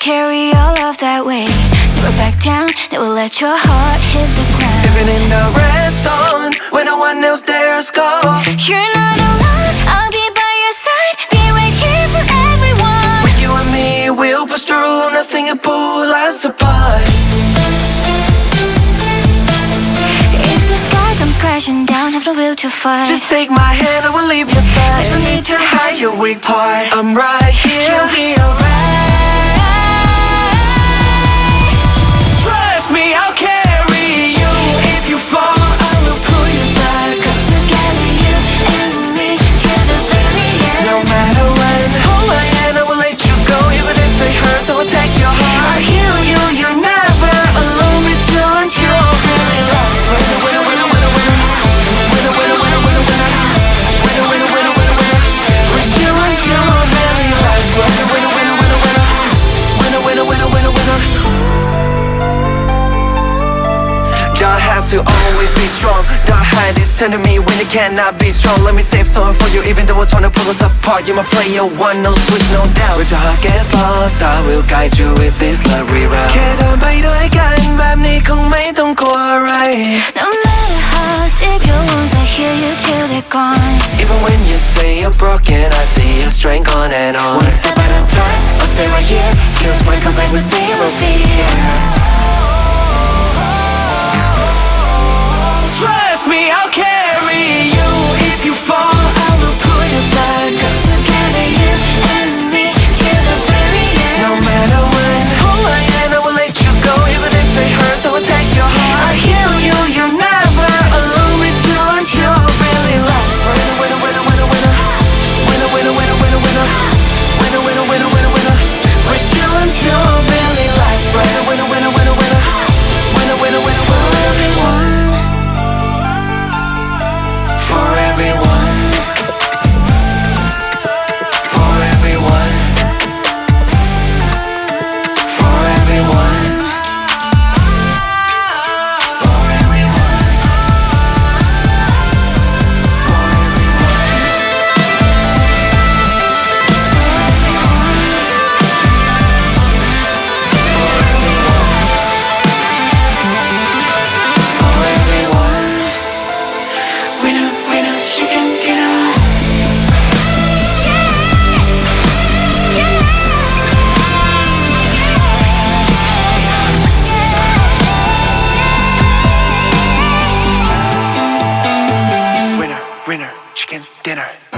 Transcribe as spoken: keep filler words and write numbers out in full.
carry all of that weight. Never back down, never let your heart hit the ground. Living in the red zone, when no one else dares go. You're not alone, I'll be by your side, be right here for everyone. With you and me, we'll push through, nothing can pull us apart. If the sky comes crashing down, have no will to fight. Just take my hand, I will leave your side. There's no need to hide your weak part. I'm right here. You'll be alright. Trust me, I'll carry you. If you fall, I will pull you back up. Together, you and me, till the very end. No matter when, hold my hand, I will let you go. Even if it hurts, I will take your heart. I'll heal you, you're never alone with you until you're really lost. Winner, winner, winner, winner, winner. Winner, winner, winner, winner, winner. Winner, winner, winner, winner, winner. With you until you're really lost. Winner, winner, winner, winner, winner. Winner, winner, winner, winner, winner. Don't have to always be strong. Don't hide this turn to me when it cannot be strong. Let me save some for you even though we're trying to pull us apart. You're my player one, no switch, no doubt. When your heart gets lost, I will guide you with this love reroute. แค่เดินไปด้วยกันแบบนี้คงไม่ต้องกลัวอะไร No matter how deep your wounds, I heal you till they're gone. Even when you say you're broken, I see your strength on and on. One step at a time, I'll stay right here. Tears might come back with zero fear. Trust me, I'll carry you. If you fall, I will pull you back up. Together, you and me, till the very end. No matter when, hold my hand, I will let you go. Even if it hurts, I will take your heart. I'll heal you, you're never alone with you until you're really lost. Winner, winner, winner, winner, winner. Winner, winner, winner, winner, winner. Winner, winner, winner, winner, winner. With you until you're really lost. Winner, winner, winner, winner, winner. Winner, winner, winner, For winner. everyone, For everyone. For everyone. For everyone. For everyone. For everyone. Winner, winner, chicken dinner. Winner, winner, chicken dinner.